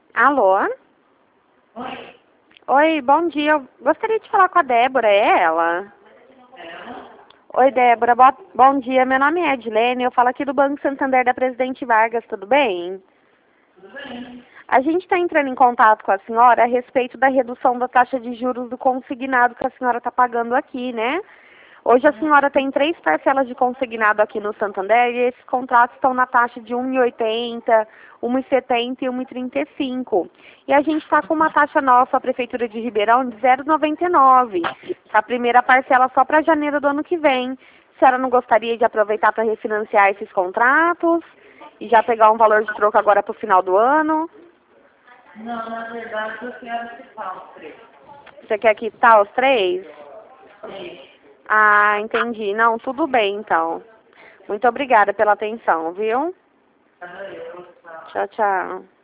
Alô? Oi. Oi, bom dia. Eu gostaria de falar com a Débora, é ela? Oi, Débora. Bom dia. Meu nome é Edilene. Eu falo aqui do Banco Santander da Presidente Vargas. Tudo bem? Tudo bem? A gente está entrando em contato com a senhora a respeito da redução da taxa de juros do consignado que a senhora está pagando aqui, né? Hoje a senhora tem 3 parcelas de consignado aqui no Santander e esses contratos estão na taxa de 1,80, 1,70 e 1,35. E a gente está com uma taxa nova, a Prefeitura de Ribeirão, de 0,99. A primeira parcela só para janeiro do ano que vem. A senhora não gostaria de aproveitar para refinanciar esses contratos e já pegar um valor de troco agora para o final do ano? Não, na verdade eu quero quitar os 3. Você quer quitar os 3? Sim. Ah, entendi. Não, tudo bem então. Muito obrigada pela atenção, viu? Cadê eu? Tchau, tchau.